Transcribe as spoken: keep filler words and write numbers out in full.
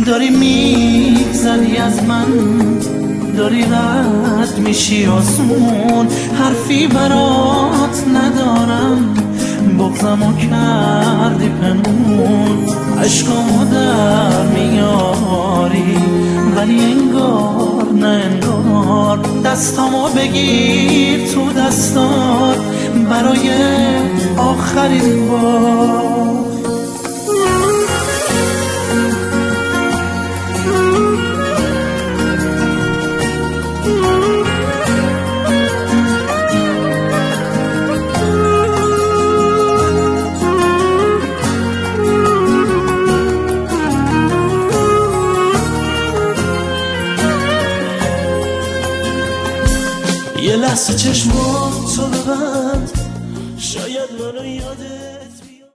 داری میگذری از من، داری رد میشی آسمون، حرفی برات ندارم، بغضمو کردی پنهون، عشقامو در میاری ولی انگار نه انگار، دستامو بگیر تو دستات برای آخرین بار. یه لحظه چشمات